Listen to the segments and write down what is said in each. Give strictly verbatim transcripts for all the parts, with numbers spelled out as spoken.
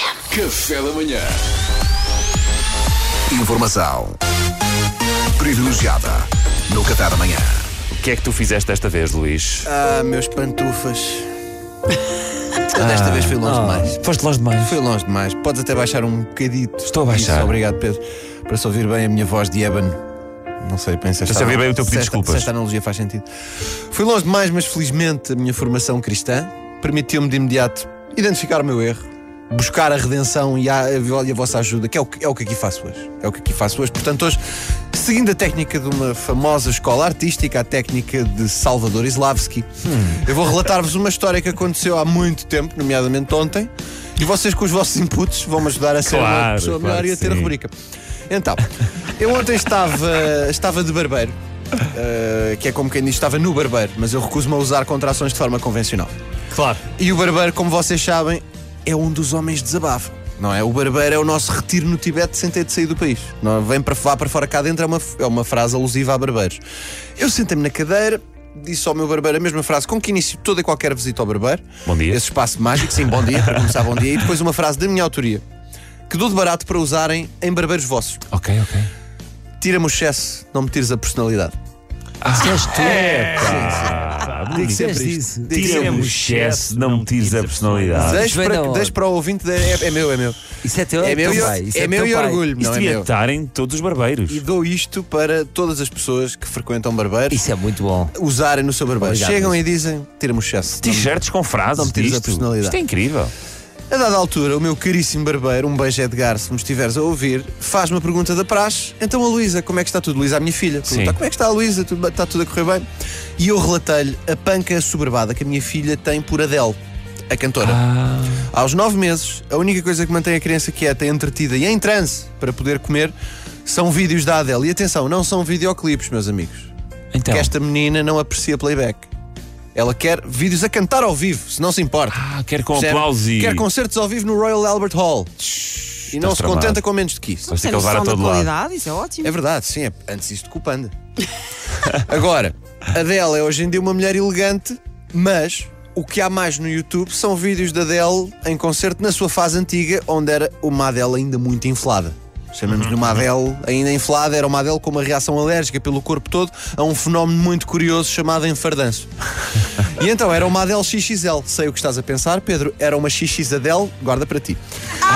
M. Café da manhã. Informação privilegiada no Café da manhã. O que é que tu fizeste desta vez, Luís? Ah, meus pantufas. Eu desta vez fui longe demais. Foste longe demais. Fui longe demais. Podes até baixar um bocadito. Estou a baixar. Isso, obrigado, Pedro. Para se ouvir bem a minha voz de ébano. Não sei, pensa Para se ouvir bem o teu pedido de se esta- desculpas. se esta analogia faz sentido. Fui longe demais, mas felizmente a minha formação cristã permitiu-me de imediato identificar o meu erro, buscar a redenção e a, e a vossa ajuda, que é o, que é o que aqui faço hoje. É o que aqui faço hoje. Portanto, hoje, seguindo a técnica de uma famosa escola artística, a técnica de Salvador Islavski, hum. eu vou relatar-vos uma história que aconteceu há muito tempo, nomeadamente ontem, e vocês, com os vossos inputs, vão-me ajudar a ser Claro, uma pessoa claro melhor e a ter a sim. rubrica. Então, eu ontem estava, estava de barbeiro, uh, que é como quem diz, estava no barbeiro, mas eu recuso-me a usar contrações de forma convencional. Claro. E o barbeiro, como vocês sabem, é um dos homens de desabafo, não é? O barbeiro é o nosso retiro no Tibete sem ter de sair do país. Não, vem para, vá para fora cá dentro, é uma, é uma frase alusiva a barbeiros. Eu sentei-me na cadeira, disse ao meu barbeiro a mesma frase com que inicio toda e qualquer visita ao barbeiro. Bom dia. Esse espaço mágico, sim, bom dia, para começar, bom dia. E depois uma frase da minha autoria, que dou de barato para usarem em barbeiros vossos. Ok, ok. Tira-me o excesso, não me tires a personalidade. Disseste tu? É, Digo sempre Disseste isto. isso. Digo Tira-me sempre o isto. excesso, não me tires a personalidade. Deixe vem para, da onde? deixe para o ouvinte, de- é, é meu, é meu. Isso é teu, É meu, teu e- pai. Isso é meu teu e pai. orgulho, Isto não é devia meu. estar em todos os barbeiros. E dou isto para todas as pessoas que frequentam barbeiros Isso é muito bom. usarem no seu barbeiro. Obrigado, Chegam Luís. e dizem: tira-me o excesso. T-shirts com frases não me tires a disto. personalidade. Isto é incrível. A dada altura, o meu caríssimo barbeiro, um beijo Edgar, se me estiveres a ouvir, faz-me a pergunta da praxe. Então a Luísa, como é que está tudo? Luísa, a minha filha. Pergunta: Sim. como é que está a Luísa? Tudo- Está tudo a correr bem? E eu relatei-lhe a panca soberbada que a minha filha tem por Adele, a cantora. Ah. Aos nove meses, a única coisa que mantém a criança quieta, entretida e em transe para poder comer são vídeos da Adele. E atenção, não são videoclipes, meus amigos. Então. Que esta menina não aprecia playback. Ela quer vídeos a cantar ao vivo, se não se importa. Ah, quer com Percebe? aplausos e. Quer concertos ao vivo no Royal Albert Hall. E não se tramado. contenta com menos do que isso. Vais ter Tem que levar a noção da todo lado. qualidade, isso é ótimo. É verdade, sim, é antes isto com o Panda. Agora, a Adele é hoje em dia uma mulher elegante, mas o que há mais no YouTube são vídeos da Adele em concerto na sua fase antiga, onde era uma Adele ainda muito inflada. Chamamos-lhe uma Adele ainda inflada, era uma Adele com uma reação alérgica pelo corpo todo a um fenómeno muito curioso chamado enfardanço. E então era uma Adele X X L. Sei o que estás a pensar, Pedro, era uma X X Adele, guarda para ti.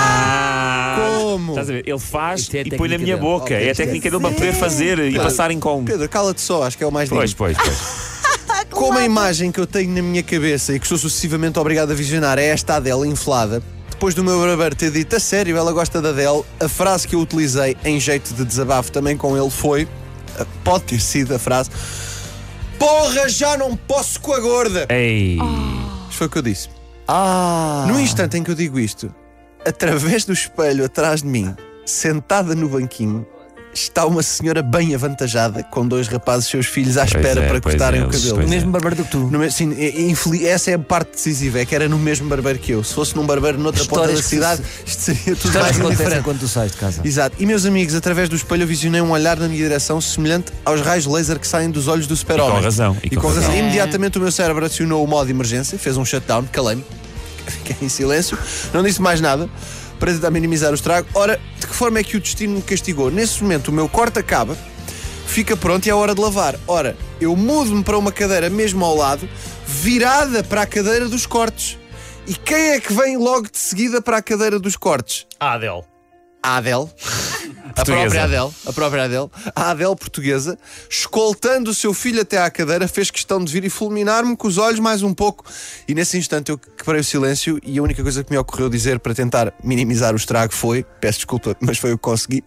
Ah! Como? Estás a ver? Ele faz Isto é a e põe na técnica minha dele. boca. Ok, É a isto é técnica dele para poder fazer e passar em como. Pedro, cala-te só, acho que é o mais Pois, lindo. pois, pois. Como a imagem que eu tenho na minha cabeça e que sou sucessivamente obrigado a visionar é esta Adele inflada, depois do meu barbeiro ter dito a sério, ela gosta da Adele, a frase que eu utilizei em jeito de desabafo também com ele foi, pode ter sido a frase: porra, já não posso com a gorda. Ei. Isto foi o que eu disse. Ah! No instante em que eu digo isto, através do espelho atrás de mim, sentada no banquinho, está uma senhora bem avantajada com dois rapazes, seus filhos, à espera é, para pois cortarem é, o eles- cabelo. pois O mesmo barbeiro do que tu. No me- sim, é- é infeliz- essa é a parte decisiva, é que era no mesmo barbeiro que eu. Se fosse num barbeiro noutra ponta Histórias da que cidade, se- isto seria tudo Histórias mais que acontecem indiferente. quando tu sais de casa. Exato. E meus amigos, através do espelho eu visionei um olhar na minha direção semelhante aos raios laser que saem dos olhos do super-homem. E com razão, E, com razão. Imediatamente o meu cérebro acionou o modo de emergência, fez um shutdown, calei-me, fiquei em silêncio, não disse mais nada, para tentar minimizar o estrago. Ora, de que forma é que o destino me castigou? Nesse momento o meu corte acaba, fica pronto e é hora de lavar. Ora, eu mudo-me para uma cadeira mesmo ao lado, virada para a cadeira dos cortes. E quem é que vem logo de seguida para a cadeira dos cortes? A Adele. A Adele. A Portuguesa. própria Adele, a própria Adele, a Adele portuguesa, escoltando o seu filho até à cadeira, fez questão de vir e fulminar-me com os olhos mais um pouco. E nesse instante eu quebrei o silêncio e a única coisa que me ocorreu dizer para tentar minimizar o estrago foi, peço desculpa, mas foi o que consegui.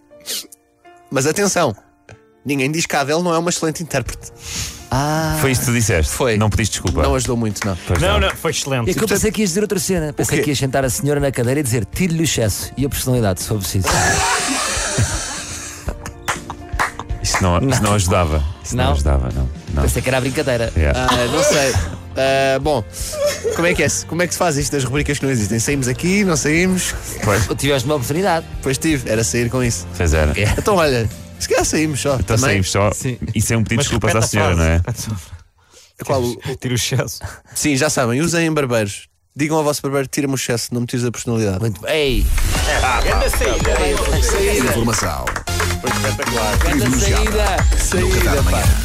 Mas atenção, ninguém diz que a Adele não é uma excelente intérprete. Ah! Foi isso que tu disseste? Foi. Não pediste desculpa? Não ajudou muito, não. Pois Não, não, foi excelente. É que eu pensei que ias dizer outra cena. Pensei quê? que ias sentar a senhora na cadeira e dizer tire-lhe o excesso e a personalidade, se for preciso. Isso não, isso não ajudava. Isso não, Não? ajudava, não. não. Pensei que era a brincadeira. Yeah. Ah, não sei. Ah, bom, como é que é? Como é que se faz isto das rubricas que não existem? Saímos aqui, não saímos? Pois, Tiveste uma oportunidade. Pois tive, era sair com isso. pois era. Então olha, se calhar saímos só. Então também. saímos só. Sim. Isso é um pedido de Mas desculpas repete à a senhora, frase. não é? Repete só a frase. Qual o- Tira o excesso. Sim, já sabem, usem em barbeiros. Digam ao vosso barbeiro: tira-me o excesso, não me tires a personalidade. Muito bem. Ei! Informação Foi espetacular. Grande privilegiada saída! no Café da Manhã.